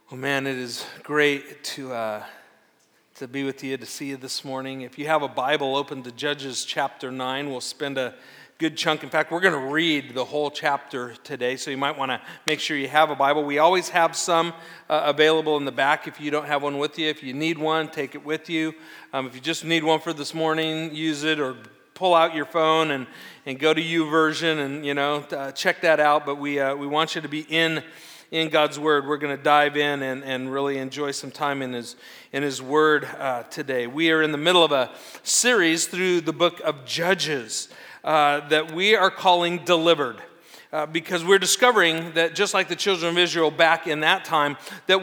Well, man, it is great to be with you, to see you this morning. If you have a Bible, open to Judges chapter 9. We'll spend a good chunk. In fact, we're going to read the whole chapter today, so you might want to make sure you have a Bible. We always have some available in the back if you don't have one with you. If you need one, take it with you. If you just need one for this morning, use it, or pull out your phone and go to YouVersion and check that out. But we want you to be in God's Word. We're going to dive in and really enjoy some time in His Word today. We are in the middle of a series through the book of Judges that we are calling Delivered. Because we're discovering that just like the children of Israel back in that time, that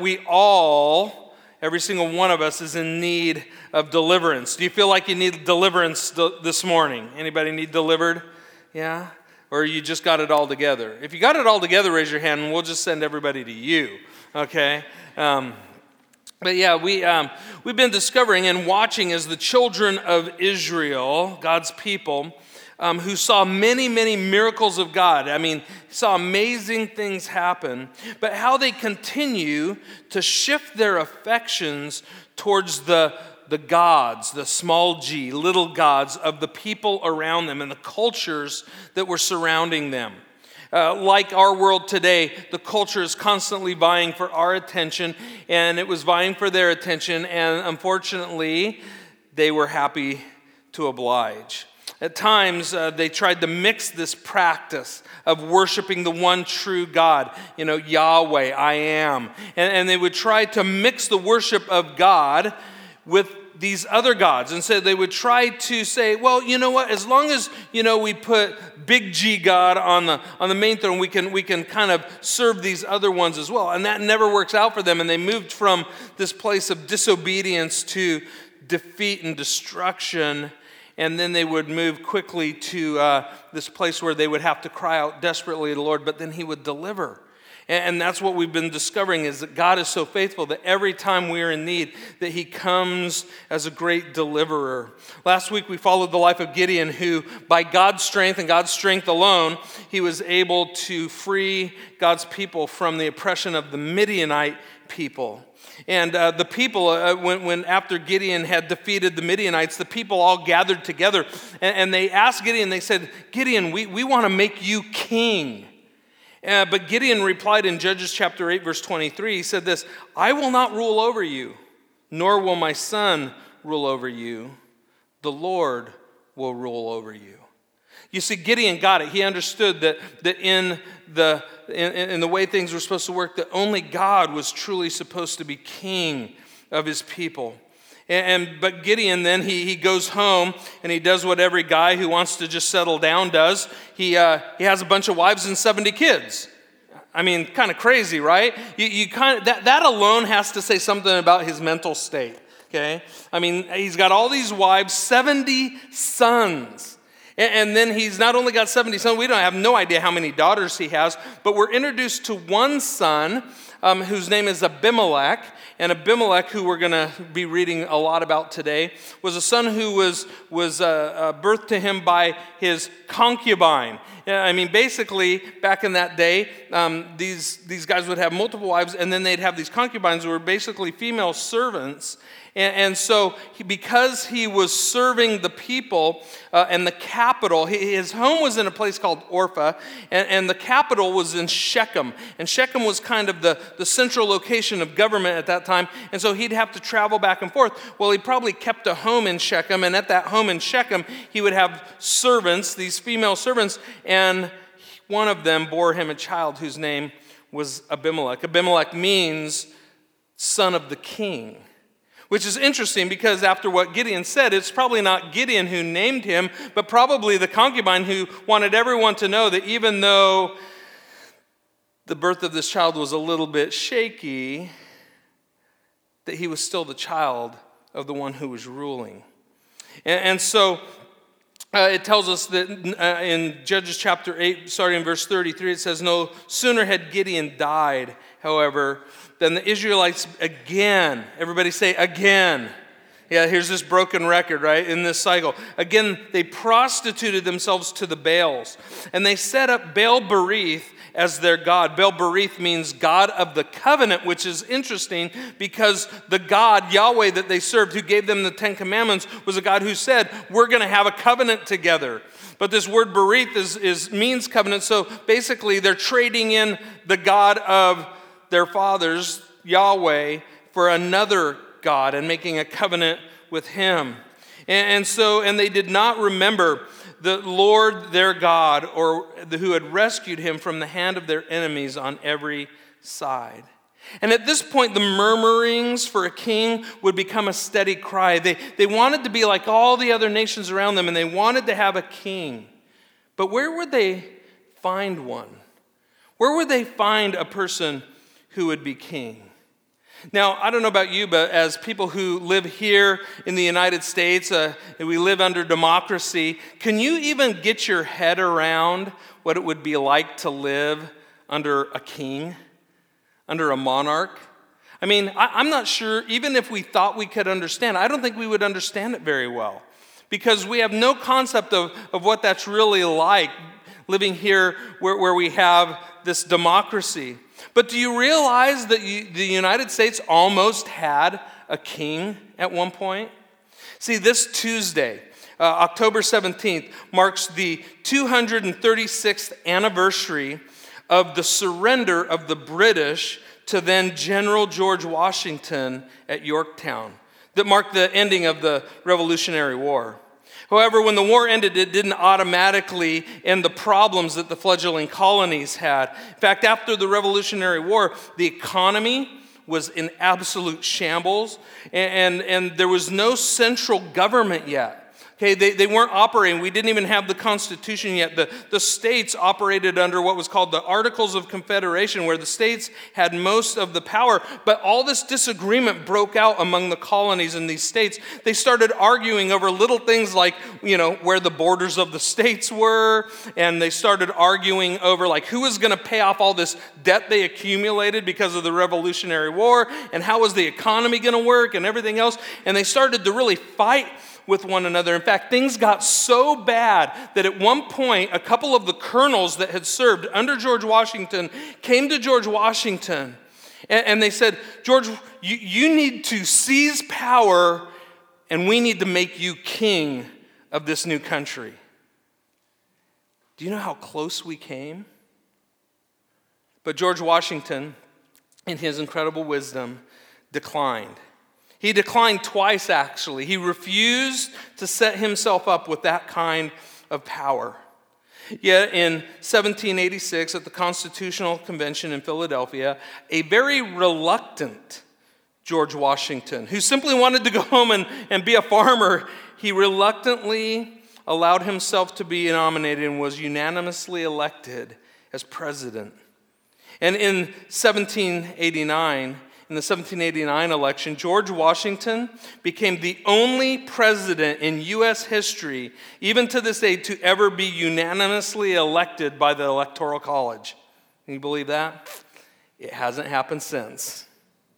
every single one of us is in need of deliverance. Do you feel like you need deliverance this morning? Anybody need delivered? Yeah? Or you just got it all together? If you got it all together, raise your hand and we'll just send everybody to you, okay? But yeah, we've been discovering and watching as the children of Israel, God's people, who saw many, many miracles of God. I mean, saw amazing things happen, but how they continue to shift their affections towards the gods, the small g, little gods of the people around them and the cultures that were surrounding them. Like our world today, the culture is constantly vying for our attention, and it was vying for their attention, and unfortunately, they were happy to oblige. At times, they tried to mix this practice of worshiping the one true God, Yahweh, I am. And they would try to mix the worship of God with these other gods. And so they would try to say, well, you know what, as long as, we put big G God on the main throne, we can kind of serve these other ones as well. And that never works out for them. And they moved from this place of disobedience to defeat and destruction. And then they would move quickly to this place where they would have to cry out desperately to the Lord, but then He would deliver. And that's what we've been discovering, is that God is so faithful that every time we are in need, that He comes as a great deliverer. Last week we followed the life of Gideon, who by God's strength and God's strength alone, he was able to free God's people from the oppression of the Midianite people. And the people, when after Gideon had defeated the Midianites, the people all gathered together, and they asked Gideon, they said, Gideon, we want to make you king. But Gideon replied in Judges chapter 8, verse 23, he said this, I will not rule over you, nor will my son rule over you. The Lord will rule over you. You see, Gideon got it. He understood that in the way things were supposed to work, that only God was truly supposed to be king of his people. But Gideon then, he goes home and he does what every guy who wants to just settle down does. He has a bunch of wives and 70 kids. I mean, kind of crazy, right? That alone has to say something about his mental state, okay? I mean, he's got all these wives, 70 sons. And then he's not only got 70 sons, we don't have no idea how many daughters he has, but we're introduced to one son whose name is Abimelech. And Abimelech, who we're going to be reading a lot about today, was a son who was birthed to him by his concubine. I mean, basically, back in that day, these guys would have multiple wives, and then they'd have these concubines who were basically female servants. And so, because he was serving the people and the capital, his home was in a place called Orpha, and the capital was in Shechem. And Shechem was kind of the central location of government at that time, and so he'd have to travel back and forth. Well, he probably kept a home in Shechem, and at that home in Shechem, he would have servants, these female servants, and one of them bore him a child whose name was Abimelech. Abimelech means son of the king. Which is interesting because after what Gideon said, it's probably not Gideon who named him, but probably the concubine who wanted everyone to know that even though the birth of this child was a little bit shaky, that he was still the child of the one who was ruling. And so it tells us that in Judges chapter 8, starting in verse 33, it says, no sooner had Gideon died, however, than the Israelites again, everybody say again. Yeah, here's this broken record, right, in this cycle. Again, they prostituted themselves to the Baals, and they set up Baal Berith as their God. Bel-Berith means God of the covenant, which is interesting because the God, Yahweh, that they served, who gave them the Ten Commandments, was a God who said, we're going to have a covenant together. But this word berith means covenant, so basically they're trading in the God of their fathers, Yahweh, for another God and making a covenant with him. And they did not remember the Lord their God, or who had rescued him from the hand of their enemies on every side. And at this point, the murmurings for a king would become a steady cry. They wanted to be like all the other nations around them, and they wanted to have a king. But where would they find one? Where would they find a person who would be king? Now, I don't know about you, but as people who live here in the United States, we live under democracy, can you even get your head around what it would be like to live under a king, under a monarch? I mean, I'm not sure, even if we thought we could understand, I don't think we would understand it very well, because we have no concept of what that's really like, living here where we have this democracy. But do you realize that the United States almost had a king at one point? See, this Tuesday, October 17th, marks the 236th anniversary of the surrender of the British to then General George Washington at Yorktown, that marked the ending of the Revolutionary War. However, when the war ended, it didn't automatically end the problems that the fledgling colonies had. In fact, after the Revolutionary War, the economy was in absolute shambles, and there was no central government yet. Okay, they weren't operating. We didn't even have the Constitution yet. The states operated under what was called the Articles of Confederation, where the states had most of the power. But all this disagreement broke out among the colonies in these states. They started arguing over little things like, where the borders of the states were. And they started arguing over, who was going to pay off all this debt they accumulated because of the Revolutionary War. And how was the economy going to work and everything else. And they started to really fight with one another. In fact, things got so bad that at one point, a couple of the colonels that had served under George Washington came to George Washington, and they said, George, you need to seize power, and we need to make you king of this new country. Do you know how close we came? But George Washington, in his incredible wisdom, declined. He declined twice, actually. He refused to set himself up with that kind of power. Yet in 1786, at the Constitutional Convention in Philadelphia, a very reluctant George Washington, who simply wanted to go home and be a farmer, he reluctantly allowed himself to be nominated and was unanimously elected as president. And in 1789, in the 1789 election, George Washington became the only president in U.S. history, even to this day, to ever be unanimously elected by the Electoral College. Can you believe that? It hasn't happened since.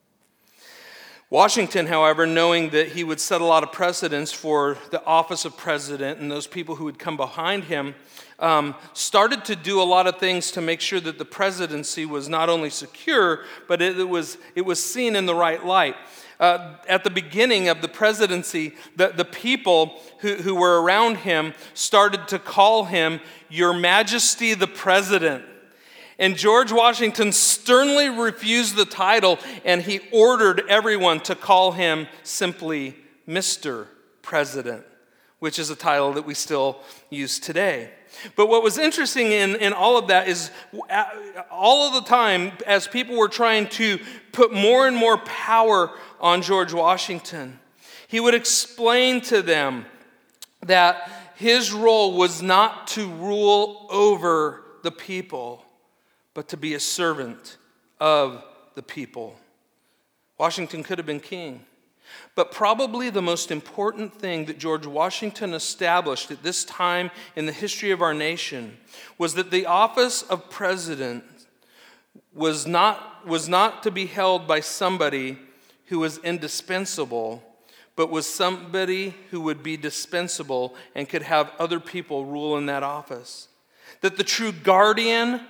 Washington, however, knowing that he would set a lot of precedents for the office of president and those people who would come behind him, started to do a lot of things to make sure that the presidency was not only secure, but it was seen in the right light. At the beginning of the presidency, the people who were around him started to call him Your Majesty the President. And George Washington sternly refused the title, and he ordered everyone to call him simply Mr. President, which is a title that we still use today. But what was interesting in all of that is all of the time, as people were trying to put more and more power on George Washington, he would explain to them that his role was not to rule over the people, but to be a servant of the people. Washington could have been king. But probably the most important thing that George Washington established at this time in the history of our nation was that the office of president was not to be held by somebody who was indispensable, but was somebody who would be dispensable and could have other people rule in that office. That the true guardian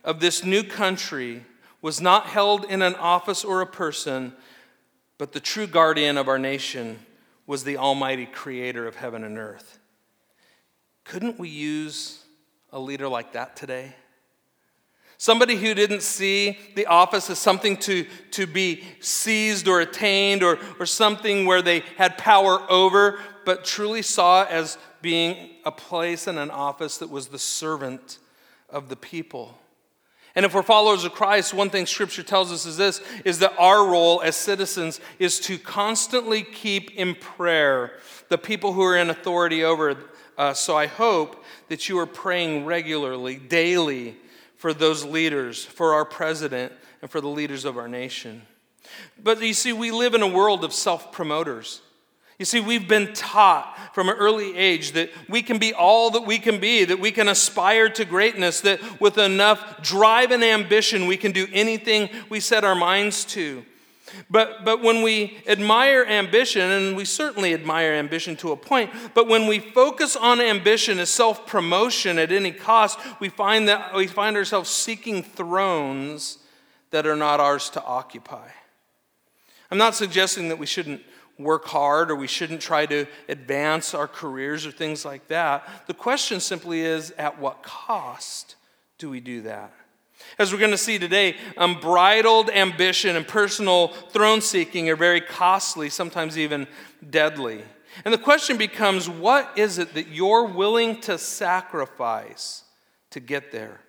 of this new country was not held in an office or a person, but the true guardian of our nation was the Almighty Creator of heaven and earth. Couldn't we use a leader like that today? Somebody who didn't see the office as something to be seized or attained or something where they had power over, but truly saw it as being a place and an office that was the servant of the people. And if we're followers of Christ, one thing Scripture tells us is that our role as citizens is to constantly keep in prayer the people who are in authority over us. So I hope that you are praying regularly, daily, for those leaders, for our president, and for the leaders of our nation. But you see, we live in a world of self-promoters. You see, we've been taught from an early age that we can be all that we can be, that we can aspire to greatness, that with enough drive and ambition, we can do anything we set our minds to. But when we admire ambition, and we certainly admire ambition to a point, but when we focus on ambition as self-promotion at any cost, we find ourselves seeking thrones that are not ours to occupy. I'm not suggesting that we shouldn't work hard or we shouldn't try to advance our careers or things like that. The question simply is, at what cost do we do that? As we're going to see today, unbridled ambition and personal throne seeking are very costly, sometimes even deadly. And the question becomes, what is it that you're willing to sacrifice to get there?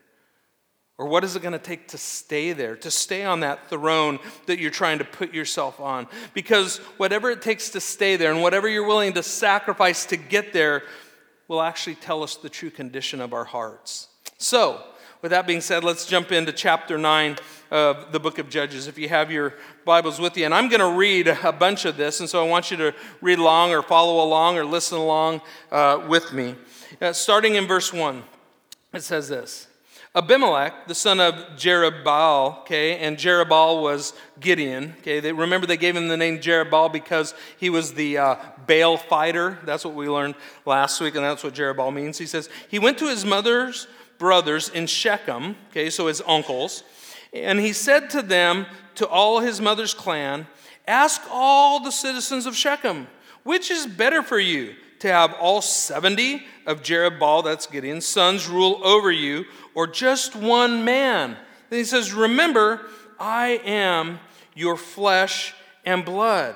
Or what is it going to take to stay there, to stay on that throne that you're trying to put yourself on? Because whatever it takes to stay there and whatever you're willing to sacrifice to get there will actually tell us the true condition of our hearts. So, with that being said, let's jump into chapter 9 of the book of Judges. If you have your Bibles with you, and I'm going to read a bunch of this, and so I want you to read along or follow along or listen along with me. Starting in verse 1, it says this. Abimelech, the son of Jerubbaal, and Jerubbaal was Gideon. Remember they gave him the name Jerubbaal because he was the Baal fighter. That's what we learned last week, and that's what Jerubbaal means. He says, he went to his mother's brothers in Shechem, so his uncles, and he said to them, to all his mother's clan, ask all the citizens of Shechem, which is better for you, to have all 70 of Jerubbaal, that's Gideon's sons, rule over you, or just one man? Then he says, remember, I am your flesh and blood.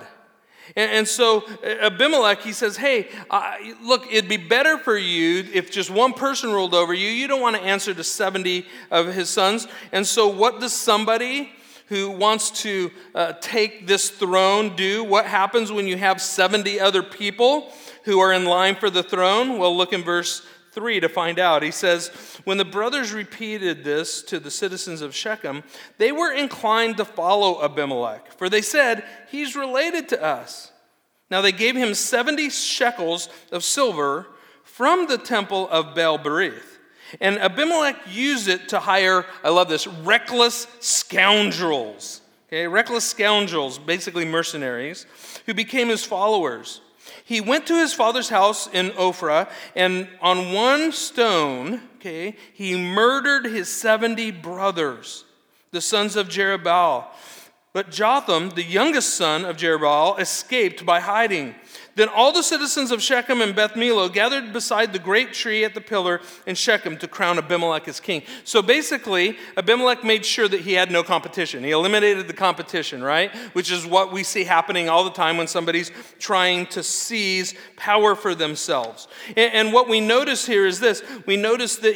And so Abimelech, he says, hey, look, it'd be better for you if just one person ruled over you. You don't want to answer to 70 of his sons. And so what does somebody who wants to take this throne do? What happens when you have 70 other people who are in line for the throne? Well, look in verse 3 to find out. He says, when the brothers repeated this to the citizens of Shechem, they were inclined to follow Abimelech, for they said, he's related to us. Now they gave him 70 shekels of silver from the temple of Baal-berith. And Abimelech used it to hire, I love this, reckless scoundrels. Reckless scoundrels, basically mercenaries, who became his followers. He went to his father's house in Ophrah, and on one stone, he murdered his 70 brothers, the sons of Jerubbaal. But Jotham, the youngest son of Jerubbaal, escaped by hiding. Then all the citizens of Shechem and Beth Millo gathered beside the great tree at the pillar in Shechem to crown Abimelech as king. So basically, Abimelech made sure that he had no competition. He eliminated the competition, right? Which is what we see happening all the time when somebody's trying to seize power for themselves. And what we notice here is this. We notice that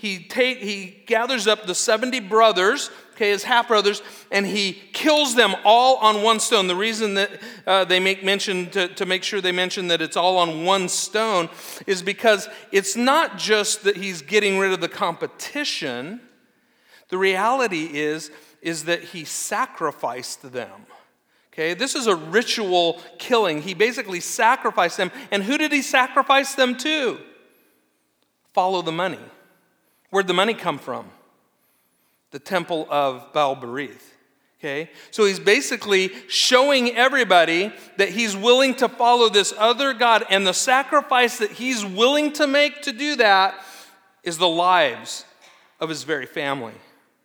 he gathers up the 70 brothers, his half-brothers, and he kills them all on one stone. The reason that they make mention, to make sure they mention that it's all on one stone, is because it's not just that he's getting rid of the competition. The reality is that he sacrificed them. This is a ritual killing. He basically sacrificed them. And who did he sacrifice them to? Follow the money. Where'd the money come from? The temple of Baal-berith. So he's basically showing everybody that he's willing to follow this other god, and the sacrifice that he's willing to make to do that is the lives of his very family.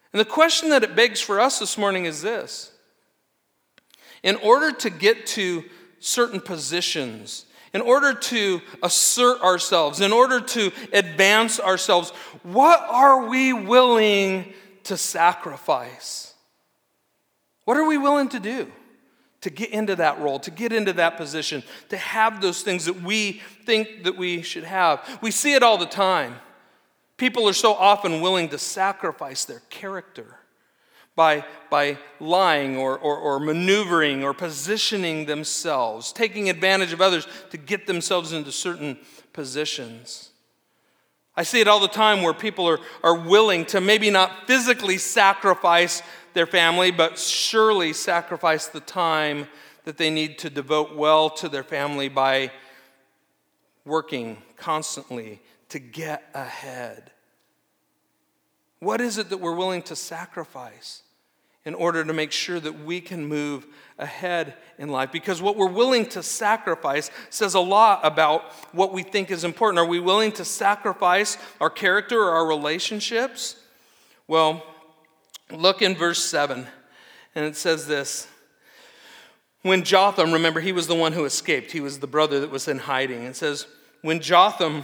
And the question that it begs for us this morning is this. In order to get to certain positions, in order to assert ourselves, in order to advance ourselves, what are we willing to sacrifice? What are we willing to do to get into that role, to get into that position, to have those things that we think that we should have? We see it all the time. People are so often willing to sacrifice their character by lying or maneuvering or positioning themselves, taking advantage of others to get themselves into certain positions. I see it all the time where people are willing to maybe not physically sacrifice their family, but surely sacrifice the time that they need to devote well to their family by working constantly to get ahead. What is it that we're willing to sacrifice in order to make sure that we can move ahead in life? Because what we're willing to sacrifice says a lot about what we think is important. Are we willing to sacrifice our character or our relationships? Well, look in verse 7, and it says this. When Jotham, remember, he was the one who escaped. He was the brother that was in hiding. It says, when Jotham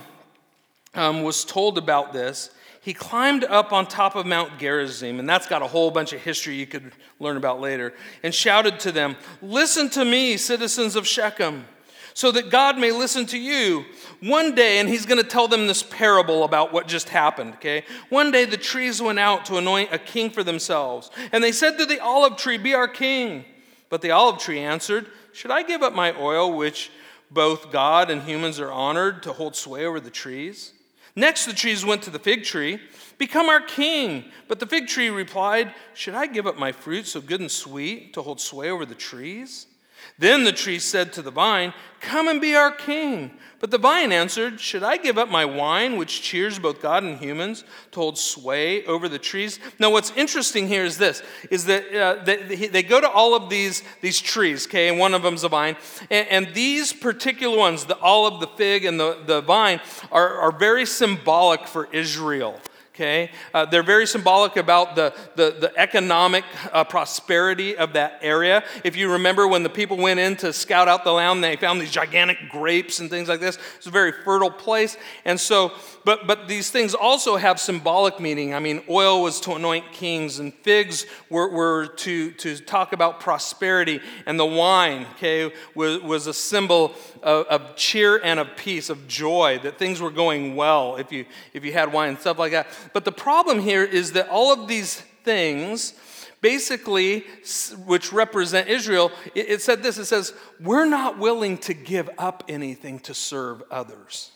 was told about this, he climbed up on top of Mount Gerizim, and that's got a whole bunch of history you could learn about later, and shouted to them, "Listen to me, citizens of Shechem, so that God may listen to you. One day," and he's going to tell them this parable about what just happened, okay? "One day the trees went out to anoint a king for themselves, and they said to the olive tree, 'Be our king.' But the olive tree answered, 'Should I give up my oil, which both God and humans are honored, to hold sway over the trees?' Next, the trees went to the fig tree, 'Become our king.' But the fig tree replied, 'Should I give up my fruit so good and sweet to hold sway over the trees?' Then the tree said to the vine, 'Come and be our king.' But the vine answered, 'Should I give up my wine, which cheers both God and humans, to hold sway over the trees?'" Now, what's interesting here is this, is that they go to all of these trees, okay, and one of them's a vine. And these particular ones, the olive, the fig, and the vine, are very symbolic for Israel. Okay, they're very symbolic about the economic prosperity of that area. If you remember when the people went in to scout out the land, they found these gigantic grapes and things like this. It's a very fertile place. And so, but these things also have symbolic meaning. I mean, oil was to anoint kings, and figs were to talk about prosperity. And the wine, okay, was a symbol of cheer and of peace, of joy, that things were going well if you had wine and stuff like that. But the problem here is that all of these things, basically, which represent Israel, it said this, it says, we're not willing to give up anything to serve others.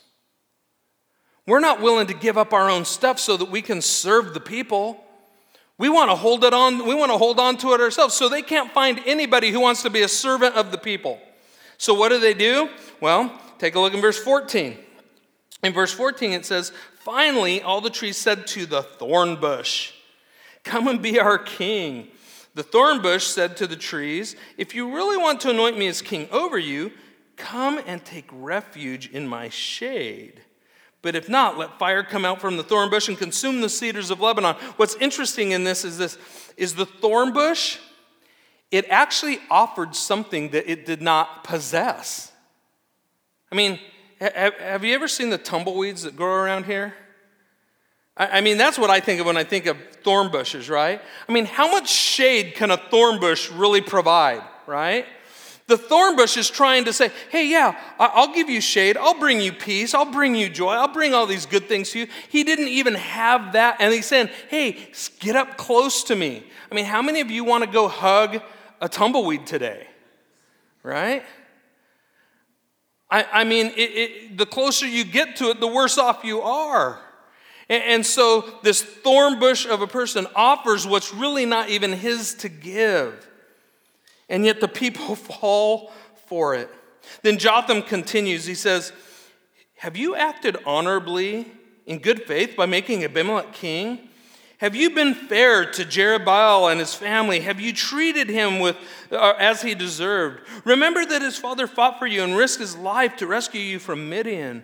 We're not willing to give up our own stuff so that we can serve the people. We want to hold it on, we want to hold on to it ourselves, so they can't find anybody who wants to be a servant of the people. So what do? Well, take a look in verse 14. In verse 14 it says, "Finally, all the trees said to the thorn bush, 'Come and be our king.' The thorn bush said to the trees, 'If you really want to anoint me as king over you, come and take refuge in my shade. But if not, let fire come out from the thorn bush and consume the cedars of Lebanon.'" What's interesting in this is the thorn bush, it actually offered something that it did not possess. I mean, have you ever seen the tumbleweeds that grow around here? I mean, that's what I think of when I think of thorn bushes, right? I mean, how much shade can a thorn bush really provide, right? The thorn bush is trying to say, hey, yeah, I'll give you shade. I'll bring you peace. I'll bring you joy. I'll bring all these good things to you. He didn't even have that. And he's saying, hey, get up close to me. I mean, how many of you want to go hug a tumbleweed today, right? I mean, the closer you get to it, the worse off you are. And so this thorn bush of a person offers what's really not even his to give. And yet the people fall for it. Then Jotham continues. He says, "Have you acted honorably in good faith by making Abimelech king? Have you been fair to Jerubbaal and his family? Have you treated him as he deserved? Remember that his father fought for you and risked his life to rescue you from Midian.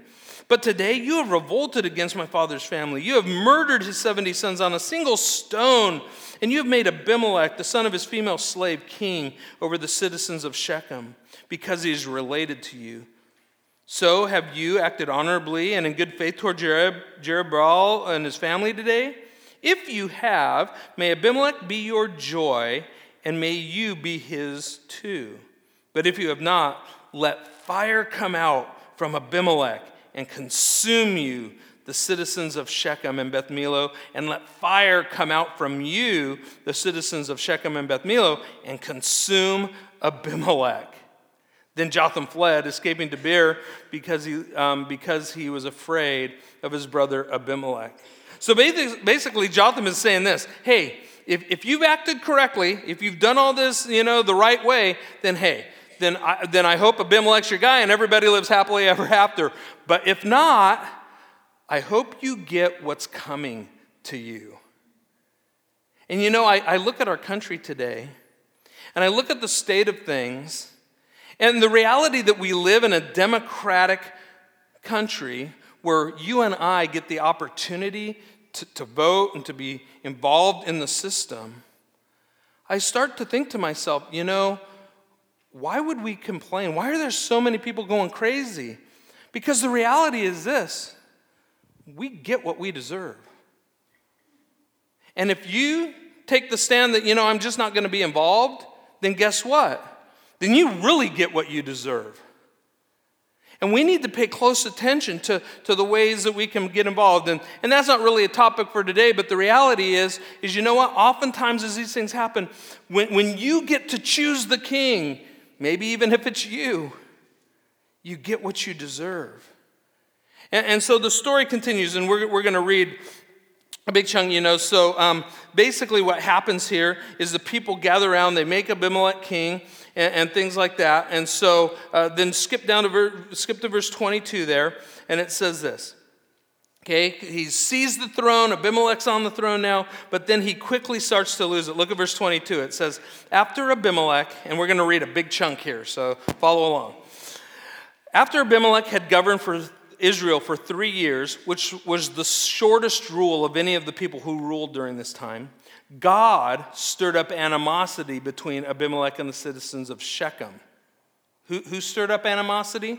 But today you have revolted against my father's family. You have murdered his 70 sons on a single stone, and you have made Abimelech, the son of his female slave, king over the citizens of Shechem, because he is related to you. So have you acted honorably and in good faith toward Jerubbaal and his family today? If you have, may Abimelech be your joy, and may you be his too. But if you have not, let fire come out from Abimelech and consume you, the citizens of Shechem and Beth Millo, and let fire come out from you, the citizens of Shechem and Beth Millo, and consume Abimelech. Then Jotham fled, escaping to Beer, because he was afraid of his brother Abimelech. So basically, Jotham is saying this: hey, if you've acted correctly, if you've done all this, the right way, then hey, then I hope Abimelech's your guy and everybody lives happily ever after. But if not, I hope you get what's coming to you. And I look at our country today, and I look at the state of things, and the reality that we live in a democratic country where you and I get the opportunity to vote and to be involved in the system. I start to think to myself, why would we complain? Why are there so many people going crazy? Because the reality is this: we get what we deserve. And if you take the stand that, I'm just not going to be involved, then guess what? Then you really get what you deserve. And we need to pay close attention to the ways that we can get involved. And that's not really a topic for today, but the reality is what? Oftentimes as these things happen, when you get to choose the king, maybe even if it's you get what you deserve. And so the story continues, and we're going to read a big chunk, So basically what happens here is the people gather around, they make Abimelech king, and things like that. And so then skip to verse 22 there, and it says this. Okay, he sees the throne, Abimelech's on the throne now, but then he quickly starts to lose it. Look at verse 22. It says, after Abimelech, and we're going to read a big chunk here, so follow along. After Abimelech had governed for Israel for 3 years, which was the shortest rule of any of the people who ruled during this time, God stirred up animosity between Abimelech and the citizens of Shechem. Who stirred up animosity?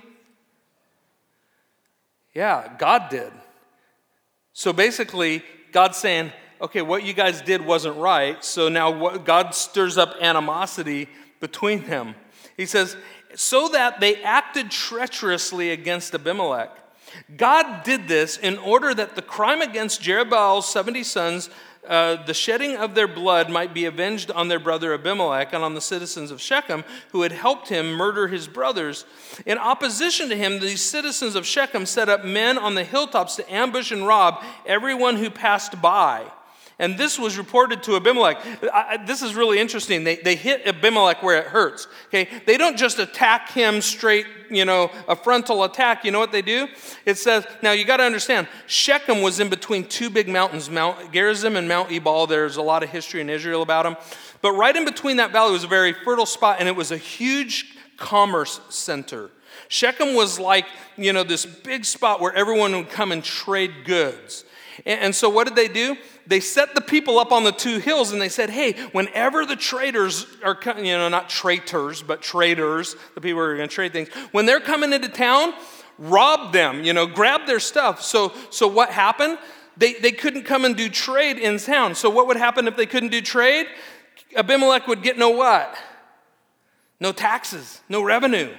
Yeah, God did. So basically, God's saying, okay, what you guys did wasn't right, so now God stirs up animosity between them. He says, so that they acted treacherously against Abimelech. God did this in order that the crime against Jerubbaal's 70 sons, the shedding of their blood, might be avenged on their brother Abimelech and on the citizens of Shechem who had helped him murder his brothers. In opposition to him, these citizens of Shechem set up men on the hilltops to ambush and rob everyone who passed by. And this was reported to Abimelech. This is really interesting. They hit Abimelech where it hurts. Okay, they don't just attack him straight, a frontal attack. You know what they do? It says, now you got to understand, Shechem was in between two big mountains, Mount Gerizim and Mount Ebal. There's a lot of history in Israel about them. But right in between that valley was a very fertile spot, and it was a huge commerce center. Shechem was like, this big spot where everyone would come and trade goods. And so what did they do? They set the people up on the two hills, and they said, hey, whenever the traders are, not traitors, but traders, the people who are going to trade things, when they're coming into town, rob them, grab their stuff. So what happened? They couldn't come and do trade in town. So what would happen if they couldn't do trade? Abimelech would get no what? No taxes, no revenue.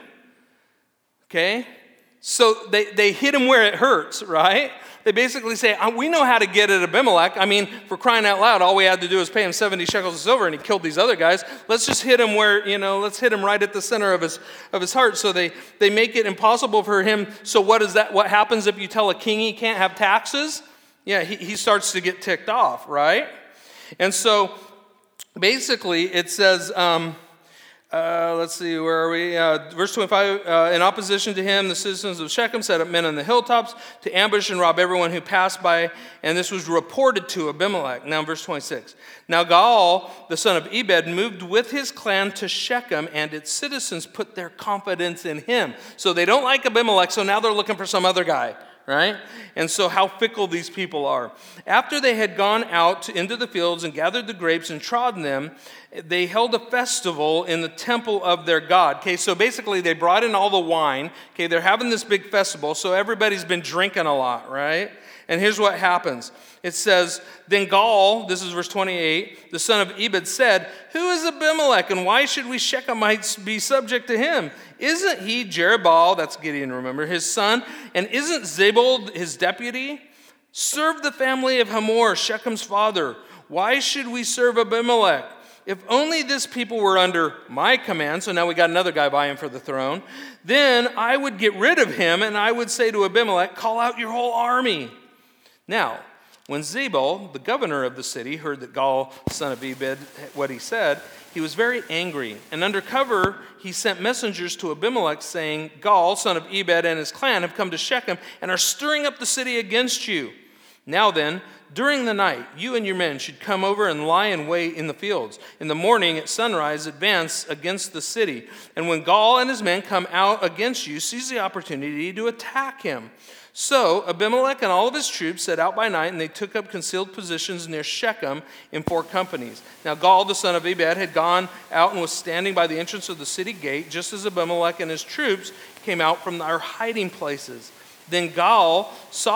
Okay? So they hit him where it hurts, right? They basically say, we know how to get at Abimelech. I mean, for crying out loud, all we had to do was pay him 70 shekels of silver, and he killed these other guys. Let's just hit him where, let's hit him right at the center of his heart. So they make it impossible for him. So what happens if you tell a king he can't have taxes? Yeah, he starts to get ticked off, right? And so basically it says, let's see, where are we? Verse 25, in opposition to him, the citizens of Shechem set up men on the hilltops to ambush and rob everyone who passed by, and this was reported to Abimelech. Now, verse 26. Now, Gaal, the son of Ebed, moved with his clan to Shechem, and its citizens put their confidence in him. So they don't like Abimelech, so now they're looking for some other guy, right? And so how fickle these people are. After they had gone out into the fields and gathered the grapes and trodden them, they held a festival in the temple of their God. Okay, so basically they brought in all the wine. Okay, they're having this big festival, so everybody's been drinking a lot, right? And here's what happens. It says, then Gaal, this is verse 28, the son of Ebed said, who is Abimelech, and why should we Shechemites be subject to him? Isn't he Jerubbaal, that's Gideon, remember, his son, and isn't Zebul his deputy? Serve the family of Hamor, Shechem's father. Why should we serve Abimelech? If only this people were under my command, so now we got another guy vying for the throne, then I would get rid of him, and I would say to Abimelech, call out your whole army. Now, when Zebul, the governor of the city, heard that Gaal, son of Ebed, what he said, he was very angry. And under cover, he sent messengers to Abimelech saying, Gaal, son of Ebed, and his clan have come to Shechem and are stirring up the city against you. Now then, during the night, you and your men should come over and lie in wait in the fields. In the morning at sunrise, advance against the city. And when Gaal and his men come out against you, seize the opportunity to attack him. So Abimelech and all of his troops set out by night, and they took up concealed positions near Shechem in 4 companies. Now Gaal, the son of Ebed, had gone out and was standing by the entrance of the city gate, just as Abimelech and his troops came out from their hiding places. Then when Gaal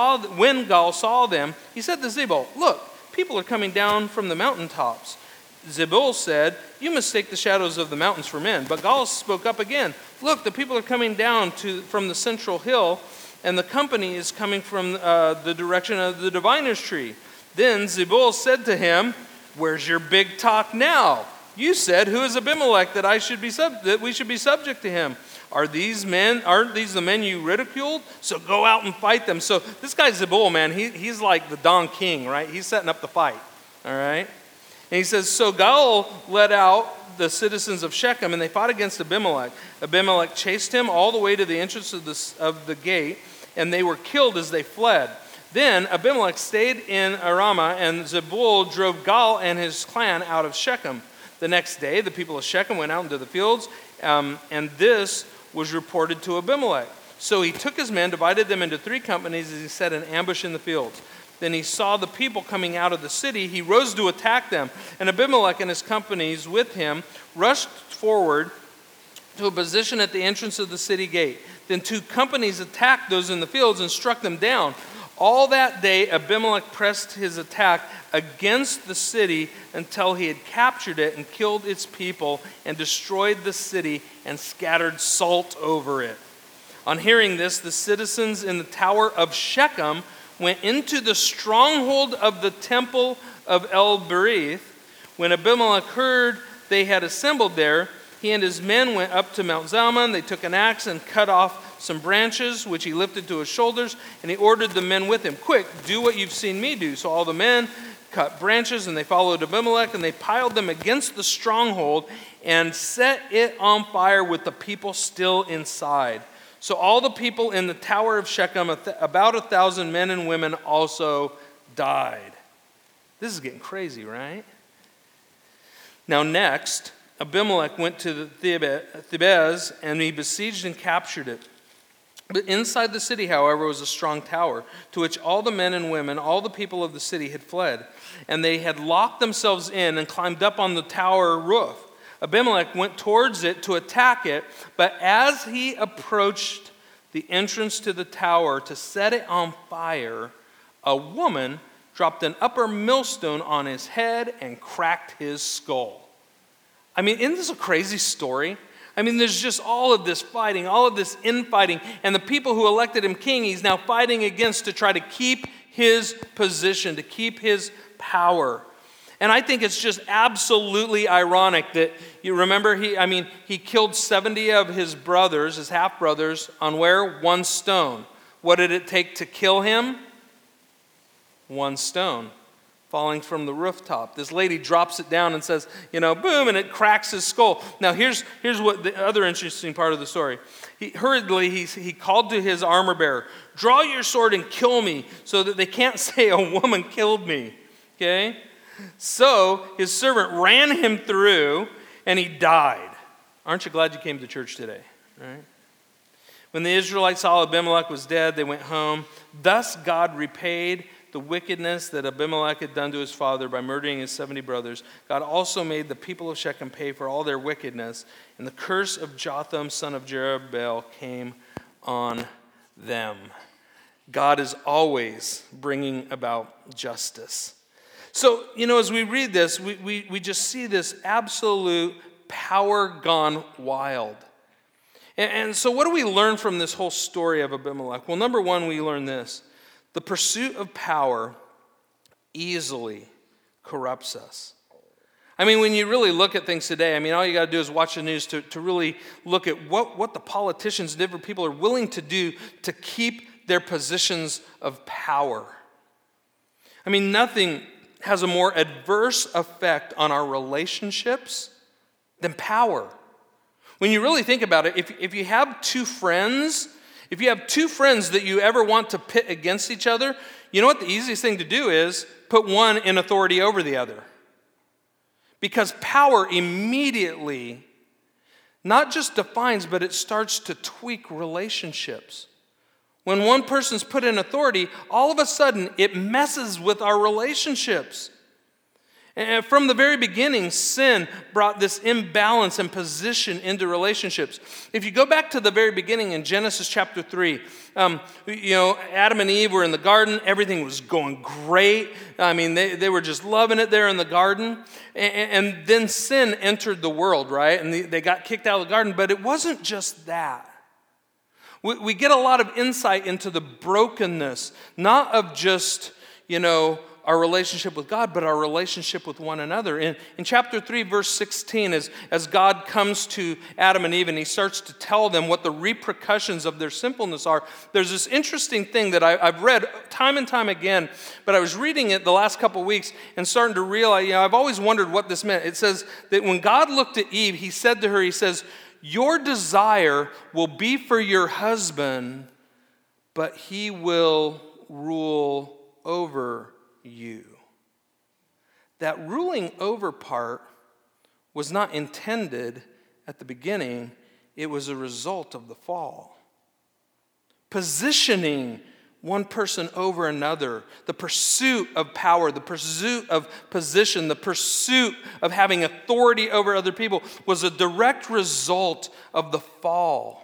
saw them, he said to Zebul, look, people are coming down from the mountaintops. Zebul said, you mistake the shadows of the mountains for men. But Gaal spoke up again, look, the people are coming down from the central hill, and the company is coming from the direction of the diviner's tree. Then Zebul said to him, where's your big talk now? You said, who is Abimelech that we should be subject to him? Aren't these the men you ridiculed? So go out and fight them. So this guy Zebul, man, he's like the Don King, right? He's setting up the fight, all right? And he says, so Gaal led out the citizens of Shechem, and they fought against Abimelech. Abimelech chased him all the way to the entrance of the gate, and they were killed as they fled. Then Abimelech stayed in Arama, and Zebul drove Gaal and his clan out of Shechem. The next day, the people of Shechem went out into the fields, and this was reported to Abimelech. So he took his men, divided them into 3 companies, as he set an ambush in the fields. Then he saw the people coming out of the city. He rose to attack them, and Abimelech and his companies with him rushed forward to a position at the entrance of the city gate. Then 2 companies attacked those in the fields and struck them down. All that day, Abimelech pressed his attack against the city until he had captured it and killed its people and destroyed the city and scattered salt over it. On hearing this, the citizens in the tower of Shechem went into the stronghold of the temple of El-Berith. When Abimelech heard they had assembled there, he and his men went up to Mount Zalmon. They took an axe and cut off some branches, which he lifted to his shoulders, and he ordered the men with him, quick, do what you've seen me do. So all the men cut branches, and they followed Abimelech, and they piled them against the stronghold and set it on fire with the people still inside. So all the people in the tower of Shechem, about 1,000 men and women, also died. This is getting crazy, right? Now next, Abimelech went to Thebez, and he besieged and captured it. But inside the city, however, was a strong tower, to which all the men and women, all the people of the city had fled. And they had locked themselves in and climbed up on the tower roof. Abimelech went towards it to attack it, but as he approached the entrance to the tower to set it on fire, a woman dropped an upper millstone on his head and cracked his skull. I mean, isn't this a crazy story? I mean, there's just all of this fighting, all of this infighting, and the people who elected him king, he's now fighting against to try to keep his position, to keep his power. And I think it's just absolutely ironic that, you remember, he killed 70 of his brothers, his half-brothers, on where? 1 stone. What did it take to kill him? 1 stone. Falling from the rooftop. This lady drops it down and says, boom, and it cracks his skull. Now here's what the other interesting part of the story. Hurriedly, he called to his armor bearer, draw your sword and kill me so that they can't say a woman killed me. Okay? So his servant ran him through and he died. Aren't you glad you came to church today? Right? When the Israelites saw Abimelech was dead, they went home. Thus God repaid the wickedness that Abimelech had done to his father by murdering his 70 brothers. God also made the people of Shechem pay for all their wickedness, and the curse of Jotham, son of Jerubbaal, came on them. God is always bringing about justice. So, as we read this, we just see this absolute power gone wild. And so what do we learn from this whole story of Abimelech? Well, number one, we learn this. The pursuit of power easily corrupts us. I mean, when you really look at things today, all you got to do is watch the news to really look at what the politicians and different people are willing to do to keep their positions of power. Nothing has a more adverse effect on our relationships than power. When you really think about it, if you have two friends that you ever want to pit against each other, you know what the easiest thing to do is? Put one in authority over the other. Because power immediately not just defines, but it starts to tweak relationships. When one person's put in authority, all of a sudden it messes with our relationships. And from the very beginning, sin brought this imbalance and position into relationships. If you go back to the very beginning in Genesis chapter 3, Adam and Eve were in the garden. Everything was going great. They were just loving it there in the garden. And then sin entered the world, right? And they got kicked out of the garden. But it wasn't just that. We get a lot of insight into the brokenness, not of just, our relationship with God, but our relationship with one another. In chapter 3, verse 16, as God comes to Adam and Eve and he starts to tell them what the repercussions of their sinfulness are, there's this interesting thing that I've read time and time again, but I was reading it the last couple of weeks and starting to realize, I've always wondered what this meant. It says that when God looked at Eve, he said to her, he says, "Your desire will be for your husband, but he will rule over you." That ruling over part was not intended at the beginning. It was a result of the fall. Positioning one person over another, the pursuit of power, the pursuit of position, the pursuit of having authority over other people was a direct result of the fall.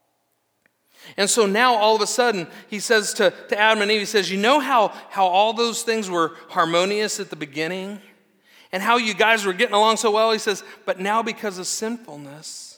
And so now all of a sudden, he says to Adam and Eve, he says, you know how all those things were harmonious at the beginning? And how you guys were getting along so well? He says, but now because of sinfulness,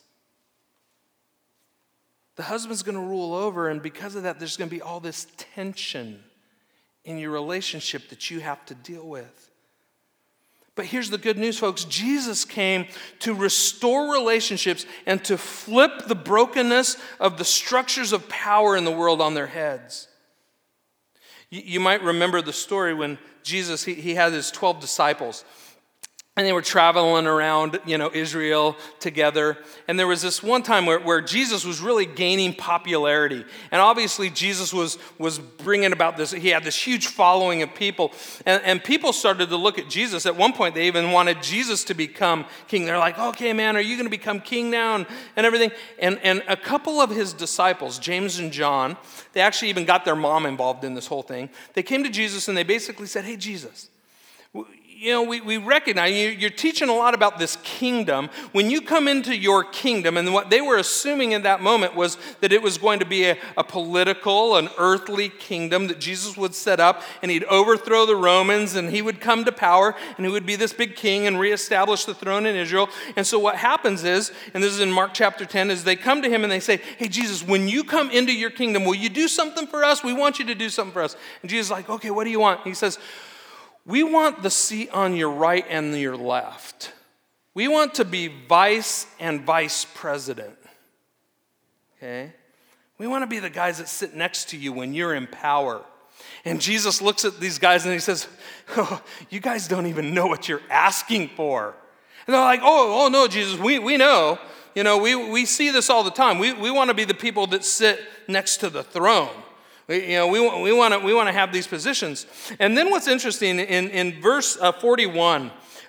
the husband's going to rule over, and because of that, there's going to be all this tension in your relationship that you have to deal with. But here's the good news, folks. Jesus came to restore relationships and to flip the brokenness of the structures of power in the world on their heads. You might remember the story when Jesus, he had his 12 disciples. And they were traveling around, Israel together. And there was this one time where Jesus was really gaining popularity. And obviously Jesus was bringing about this. He had this huge following of people. And people started to look at Jesus. At one point, they even wanted Jesus to become king. They're like, okay, man, are you going to become king now? And everything. And a couple of his disciples, James and John, they actually even got their mom involved in this whole thing. They came to Jesus and they basically said, hey, Jesus, we recognize you're teaching a lot about this kingdom. When you come into your kingdom, and what they were assuming in that moment was that it was going to be a political, an earthly kingdom that Jesus would set up, and he'd overthrow the Romans, and he would come to power, and he would be this big king and reestablish the throne in Israel. And so what happens is, and this is in Mark chapter 10, is they come to him and they say, hey, Jesus, when you come into your kingdom, will you do something for us? We want you to do something for us. And Jesus is like, okay, what do you want? And he says, we want the seat on your right and your left. We want to be vice and vice president. Okay? We want to be the guys that sit next to you when you're in power. And Jesus looks at these guys and he says, oh, you guys don't even know what you're asking for. And they're like, oh no, Jesus, we know. We see this all the time. We want to be the people that sit next to the throne. We want to have these positions. And then what's interesting, in verse 41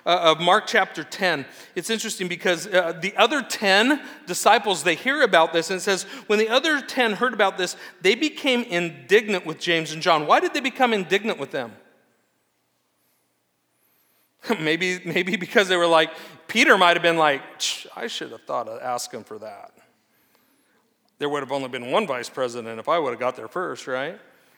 of Mark chapter 10. It's interesting because the other 10 disciples, they hear about this, and it says, when the other 10 heard about this, they became indignant with James and John. Why did they become indignant with them? Maybe because they were like, Peter might have been like, I should have thought of asking for that. There would have only been one vice president if I would have got there first, right?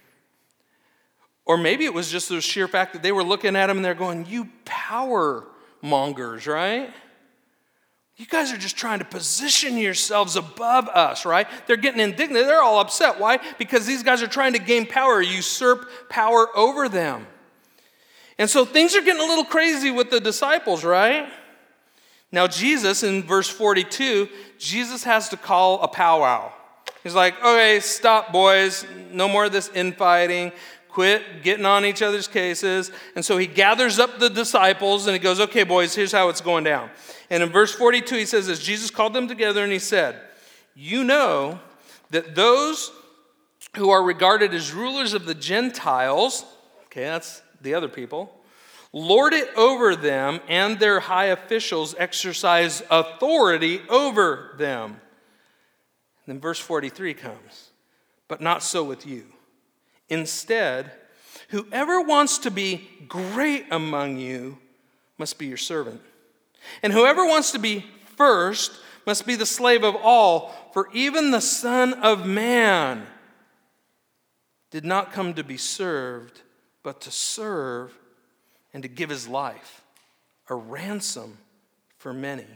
Or maybe it was just the sheer fact that they were looking at him and they're going, you power mongers, right? You guys are just trying to position yourselves above us, right? They're getting indignant. They're all upset. Why? Because these guys are trying to gain power, usurp power over them. And so things are getting a little crazy with the disciples, right? Now Jesus, in verse 42, Jesus has to call a powwow. He's like, okay, stop, boys. No more of this infighting. Quit getting on each other's cases. And so he gathers up the disciples and he goes, okay, boys, here's how it's going down. And in verse 42, he says, as Jesus called them together and he said, you know that those who are regarded as rulers of the Gentiles, okay, that's the other people, lord it over them, and their high officials exercise authority over them. And then verse 43 comes, but not so with you. Instead, whoever wants to be great among you must be your servant. And whoever wants to be first must be the slave of all, for even the Son of Man did not come to be served, but to serve and to give his life a ransom for many.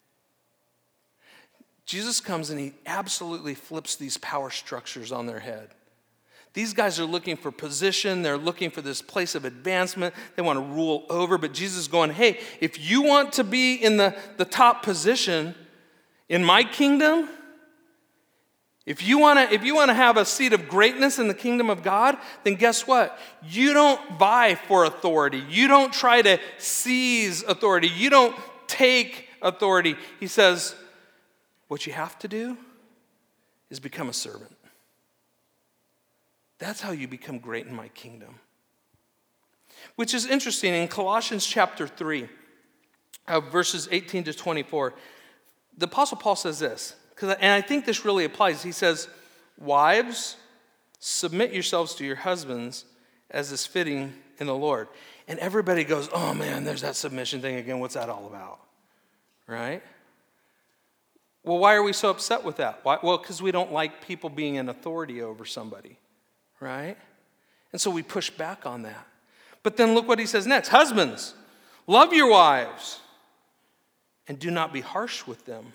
Jesus comes and he absolutely flips these power structures on their head. These guys are looking for position. They're looking for this place of advancement. They want to rule over. But Jesus is going, hey, if you want to be in the top position in my kingdom, if you want to have a seat of greatness in the kingdom of God, then guess what? You don't vie for authority. You don't try to seize authority. You don't take authority. He says, what you have to do is become a servant. That's how you become great in my kingdom. Which is interesting. In Colossians chapter 3, verses 18 to 24, the Apostle Paul says this, and I think this really applies. He says, wives, submit yourselves to your husbands as is fitting in the Lord. And everybody goes, oh man, there's that submission thing again. What's that all about? Right? Well, why are we so upset with that? Why? Well, because we don't like people being in authority over somebody. Right? And so we push back on that. But then look what he says next. Husbands, love your wives and do not be harsh with them.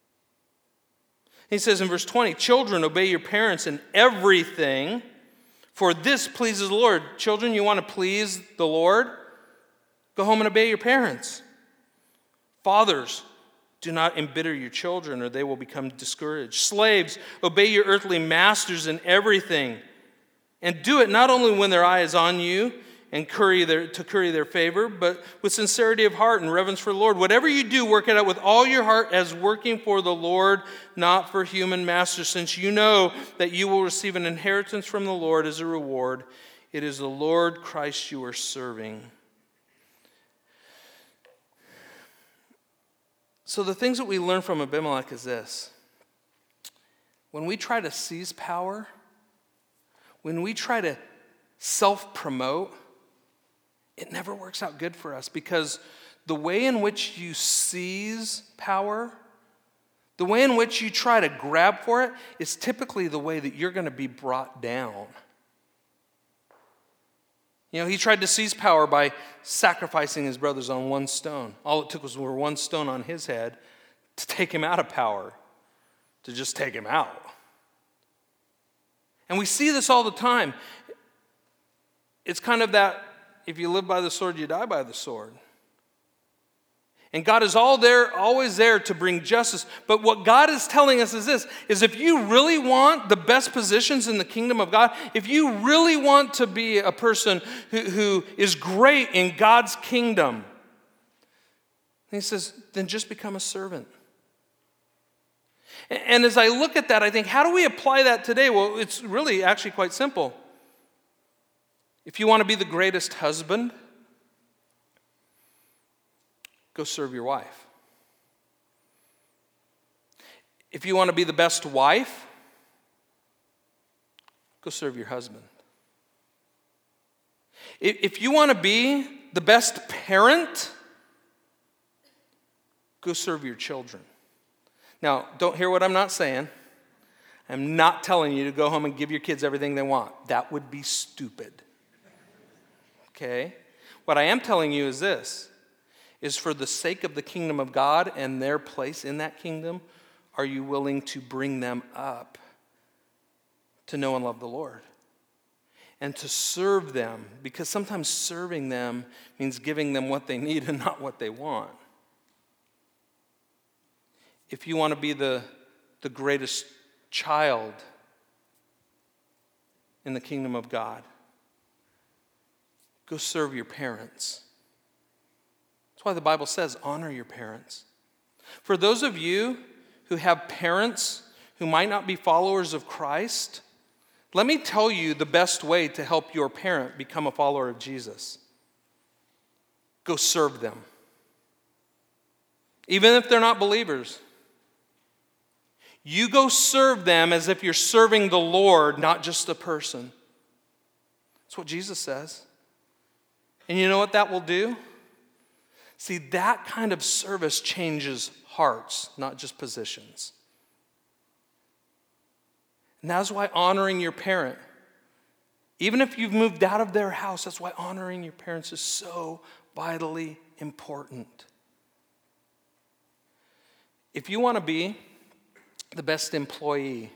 He says in verse 20, children, obey your parents in everything, for this pleases the Lord. Children, you want to please the Lord? Go home and obey your parents. Fathers, do not embitter your children, or they will become discouraged. Slaves, obey your earthly masters in everything. And do it not only when their eye is on you and to curry their favor, but with sincerity of heart and reverence for the Lord. Whatever you do, work it out with all your heart as working for the Lord, not for human masters, since you know that you will receive an inheritance from the Lord as a reward. It is the Lord Christ you are serving. So the things that we learn from Abimelech is this. When we try to seize power, when we try to self-promote, it never works out good for us, because the way in which you seize power, the way in which you try to grab for it, is typically the way that you're going to be brought down. You know, he tried to seize power by sacrificing his brothers on one stone. All it took was one stone on his head to take him out of power, to just take him out. And we see this all the time. It's kind of that, if you live by the sword, you die by the sword. And God is always there to bring justice. But what God is telling us is this, is if you really want the best positions in the kingdom of God, if you really want to be a person who is great in God's kingdom, he says, then just become a servant. And as I look at that, I think, how do we apply that today? Well, it's really actually quite simple. If you want to be the greatest husband, go serve your wife. If you want to be the best wife, go serve your husband. If you want to be the best parent, go serve your children. Now, don't hear what I'm not saying. I'm not telling you to go home and give your kids everything they want. That would be stupid. Okay? What I am telling you is this, is for the sake of the kingdom of God and their place in that kingdom, are you willing to bring them up to know and love the Lord? And to serve them, because sometimes serving them means giving them what they need and not what they want. If you want to be the greatest child in the kingdom of God, go serve your parents. That's why the Bible says, honor your parents. For those of you who have parents who might not be followers of Christ, let me tell you the best way to help your parent become a follower of Jesus. Go serve them. Even if they're not believers. You go serve them as if you're serving the Lord, not just a person. That's what Jesus says. And you know what that will do? See, that kind of service changes hearts, not just positions. And that's why honoring your parent, even if you've moved out of their house, that's why honoring your parents is so vitally important. If you want to be the best employee,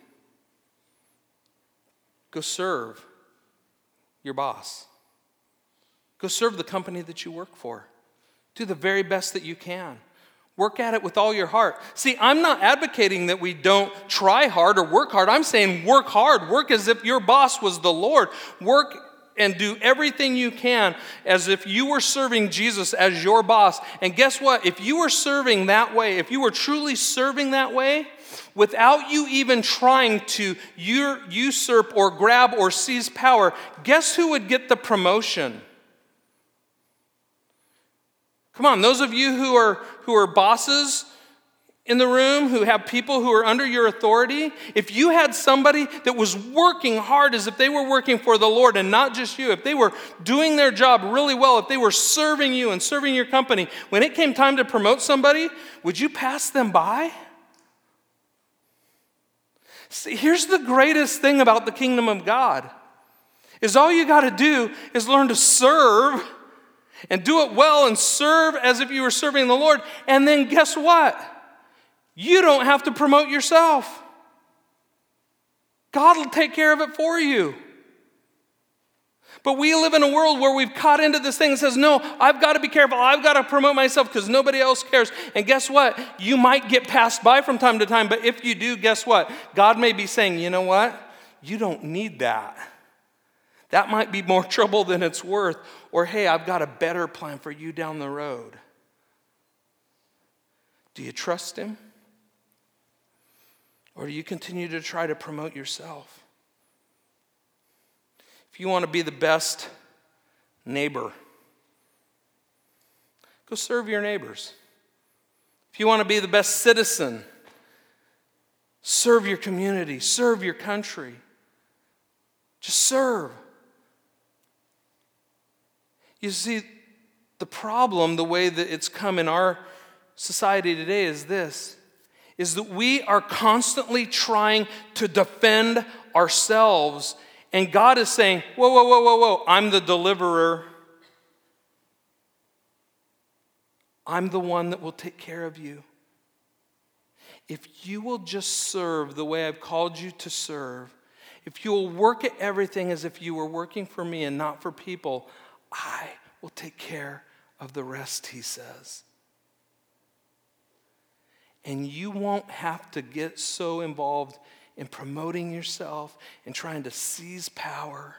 go serve your boss. Go serve the company that you work for. Do the very best that you can. Work at it with all your heart. See, I'm not advocating that we don't try hard or work hard. I'm saying work hard. Work as if your boss was the Lord. Work and do everything you can as if you were serving Jesus as your boss. And guess what? If you were serving that way, if you were truly serving that way, without you even trying to usurp or grab or seize power, guess who would get the promotion? Come on, those of you who are bosses in the room, who have people who are under your authority, if you had somebody that was working hard as if they were working for the Lord and not just you, if they were doing their job really well, if they were serving you and serving your company, when it came time to promote somebody, would you pass them by? See, here's the greatest thing about the kingdom of God, is all you got to do is learn to serve and do it well and serve as if you were serving the Lord. And then guess what? You don't have to promote yourself. God will take care of it for you. But we live in a world where we've caught into this thing that says, no, I've got to be careful. I've got to promote myself because nobody else cares. And guess what? You might get passed by from time to time, but if you do, guess what? God may be saying, you know what? You don't need that. That might be more trouble than it's worth. Or, hey, I've got a better plan for you down the road. Do you trust him? Or do you continue to try to promote yourself? If you want to be the best neighbor, go serve your neighbors. If you want to be the best citizen, serve your community, serve your country. Just serve. You see, the problem, the way that it's come in our society today is this, is that we are constantly trying to defend ourselves. And God is saying, whoa, whoa, whoa, whoa, whoa, I'm the deliverer. I'm the one that will take care of you. If you will just serve the way I've called you to serve, if you will work at everything as if you were working for me and not for people, I will take care of the rest, he says. And you won't have to get so involved in promoting yourself and trying to seize power.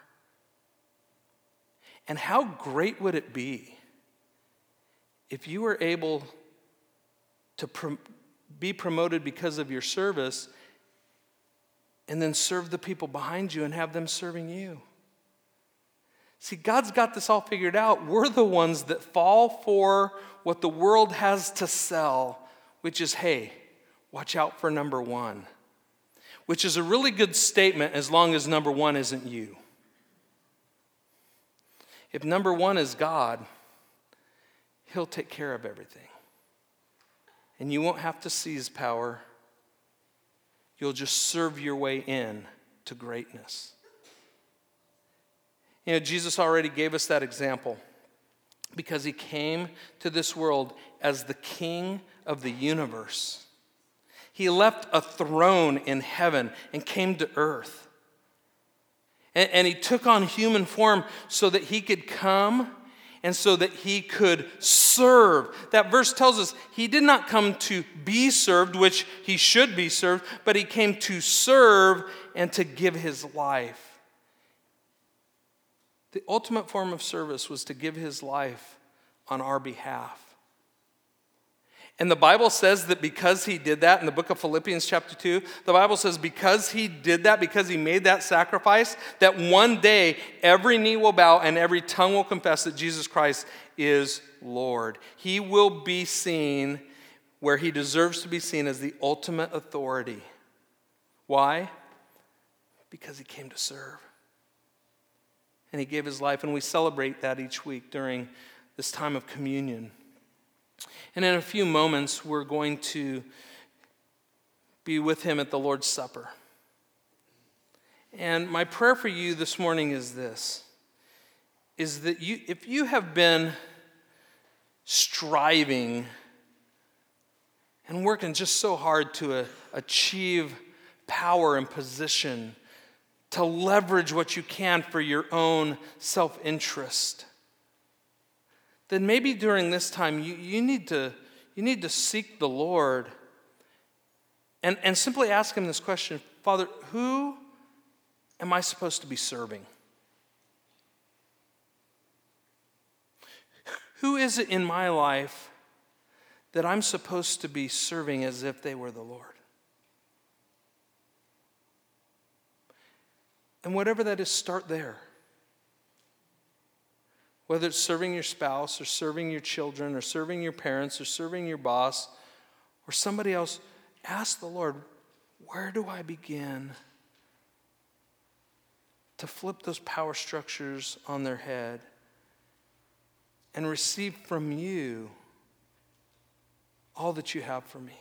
And how great would it be if you were able to be promoted because of your service and then serve the people behind you and have them serving you? See, God's got this all figured out. We're the ones that fall for what the world has to sell, which is, hey, watch out for number one, which is a really good statement as long as number one isn't you. If number one is God, He'll take care of everything. And you won't have to seize power. You'll just serve your way in to greatness. You know, Jesus already gave us that example because He came to this world as the King of the universe. He left a throne in heaven and came to earth. And He took on human form so that He could come and so that He could serve. That verse tells us He did not come to be served, which He should be served, but He came to serve and to give His life. The ultimate form of service was to give His life on our behalf. And the Bible says that because He did that, in the book of Philippians chapter 2, the Bible says because He did that, because He made that sacrifice, that one day every knee will bow and every tongue will confess that Jesus Christ is Lord. He will be seen where He deserves to be seen as the ultimate authority. Why? Because He came to serve. And He gave His life, and we celebrate that each week during this time of communion. And in a few moments, we're going to be with Him at the Lord's Supper. And my prayer for you this morning is this, is that if you have been striving and working just so hard to achieve power and position, to leverage what you can for your own self-interest, then maybe during this time you need to seek the Lord and simply ask Him this question: Father, who am I supposed to be serving? Who is it in my life that I'm supposed to be serving as if they were the Lord? And whatever that is, start there. Whether it's serving your spouse or serving your children or serving your parents or serving your boss or somebody else, ask the Lord, where do I begin to flip those power structures on their head and receive from You all that You have for me?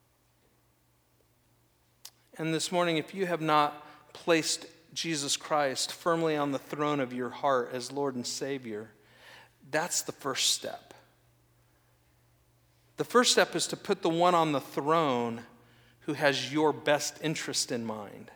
And this morning, if you have not placed Jesus Christ firmly on the throne of your heart as Lord and Savior, that's the first step. The first step is to put the one on the throne who has your best interest in mind.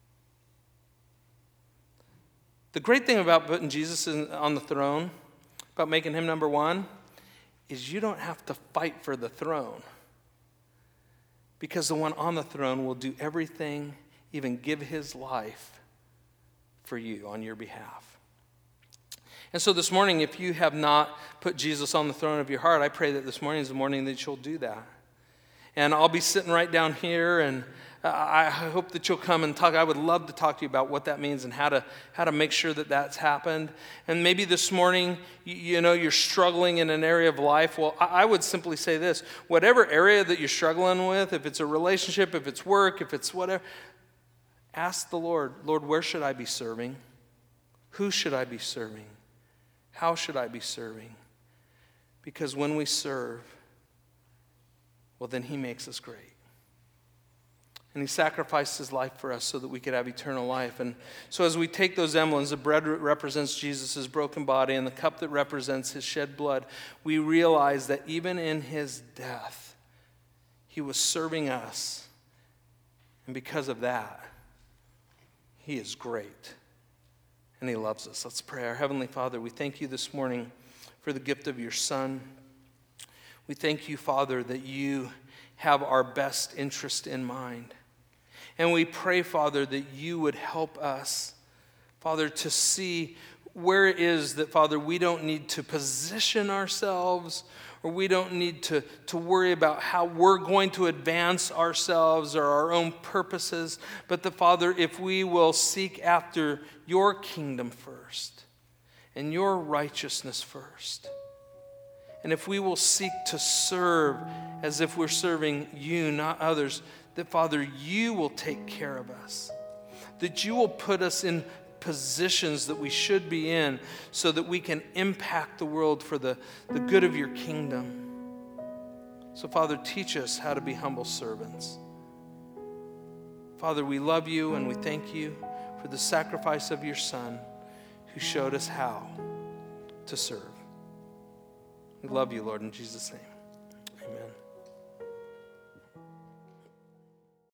The great thing about putting Jesus on the throne, about making Him number one, is you don't have to fight for the throne. Because the one on the throne will do everything, even give His life for you on your behalf. And so this morning, if you have not put Jesus on the throne of your heart, I pray that this morning is the morning that you'll do that. And I'll be sitting right down here, and I hope that you'll come and talk. I would love to talk to you about what that means and how to make sure that that's happened. And maybe this morning, you're struggling in an area of life. Well, I would simply say this: whatever area that you're struggling with, if it's a relationship, if it's work, if it's whatever, ask the Lord, Lord, where should I be serving? Who should I be serving? How should I be serving? Because when we serve, well, then He makes us great. And He sacrificed His life for us so that we could have eternal life. And so as we take those emblems, the bread that represents Jesus' broken body and the cup that represents His shed blood, we realize that even in His death, He was serving us. And because of that, He is great. And He loves us. Let's pray. Our Heavenly Father, we thank You this morning for the gift of Your Son. We thank You, Father, that You have our best interest in mind. And we pray, Father, that You would help us, Father, to see where it is that, Father, we don't need to position ourselves, or we don't need to worry about how we're going to advance ourselves or our own purposes, but that, Father, if we will seek after Your kingdom first and your righteousness first. And if we will seek to serve as if we're serving you, not others, that, Father, you will take care of us. That you will put us in positions that we should be in so that we can impact the world for the good of your kingdom. So, Father, teach us how to be humble servants. Father, we love you and we thank you for the sacrifice of your Son who showed us how to serve. We love you, Lord, in Jesus' name. Amen.